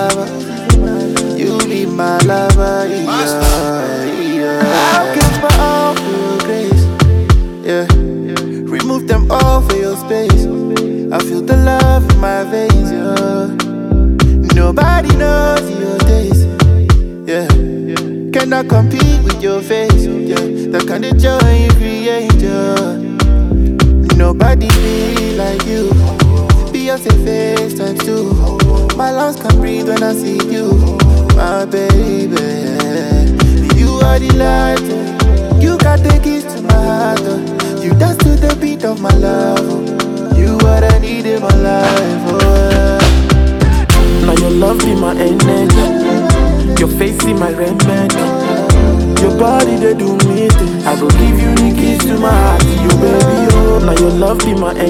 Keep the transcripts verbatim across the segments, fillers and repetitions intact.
lover. You be my lover, yeah, yeah. I'll give my all for your grace, yeah. Remove them all for your space. I feel the love in my veins, yeah. Nobody knows your taste, yeah. Cannot compete with your face, yeah. The kind of joy you create, yeah. Nobody be like you. Beyonce face times two. My lungs can breathe when I see you, my baby. You are the light, oh. You got the keys to my heart, oh. You dance to the beat of my love, oh. You what I need in my life, oh. Now your love be my energy, your face in my remedy. Your body they do me things. I go give you the keys to my heart, you baby, oh. Now your love be my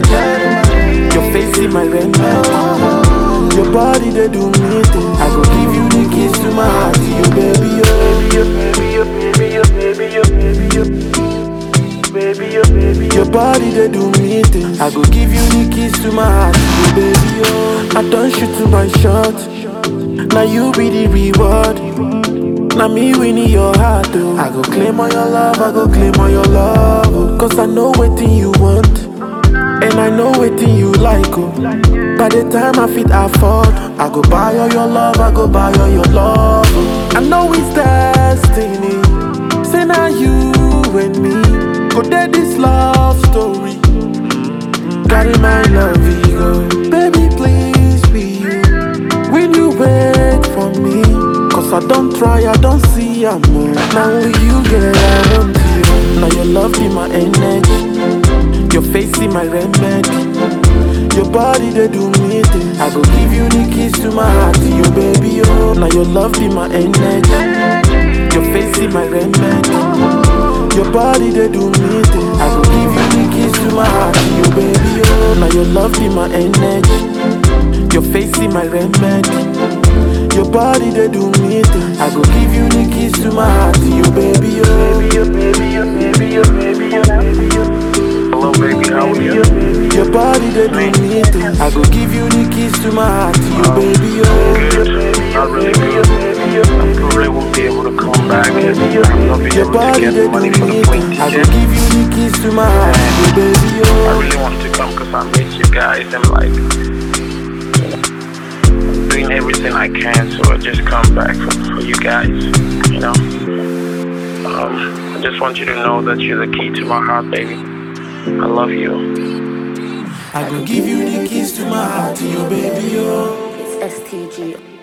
energy, your face in my remedy. Your body they do me things. I go give you the keys to my heart, you baby, oh. Baby, oh, baby, oh, baby, oh, baby, oh. Baby, oh, baby, your body they do me things. I go give you the keys to my heart, you baby, oh. I don't shoot to my shot. Now you be the reward. Now me winning your heart, oh. I go claim all your love, I go claim all your love, oh. Cause I know what thing you want, and I know what thing you like, oh. By the time I fit afford, I go buy all your love, I go buy all your love, oh. I know it's destiny. Say now you and me go there this love story. Carry my love, ego. Baby, please be you. Will you wait for me? Cause I don't try, I don't see I'm more. Now will you get I want you. Now your love be my energy, your face in my remedy. Your body they do me things. I go give you the keys to my heart, you baby, oh. Now your love be my energy, your face in my remedy. Your body they do me things. I go give you the keys to my heart, you baby, oh. Now your love be my energy, your face in my remedy. Your body they do me things. I go give you the keys to my heart, you baby, oh. Baby, oh, baby, oh, baby, oh, baby, oh, baby, oh. Hello, baby, how are you? Your body they do me things. I go give you the keys to my heart, you baby, oh. Good, not really good. I probably won't be able to come back. I'm not being Your able to body get they the money do for me the plane things. I go ticket. give you the keys to my heart, you baby, I oh. really want to come because I miss you guys and like doing everything I can, so I just come back for, for you guys, you know. Um, I just want you to know that you're the key to my heart, baby. I love you. I go give you the keys to my heart, you baby, oh. It's S T G.